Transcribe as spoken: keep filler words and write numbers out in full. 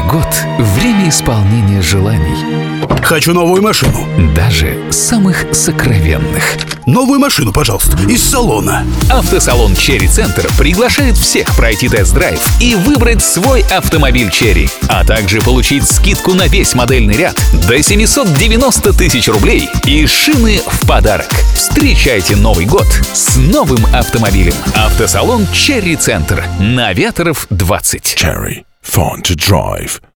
год – время исполнения желаний. Хочу новую машину. Даже самых сокровенных. Новую машину, пожалуйста, из салона. Автосалон Черри Центр приглашает всех пройти тест-драйв и выбрать свой автомобиль Черри, а также получить скидку на весь модельный ряд до семьсот девяносто тысяч рублей и шины в подарок. Встречайте Новый год с новым автомобилем. Автосалон Черри Центр на Ветров двадцать. Cherry. Fun to drive.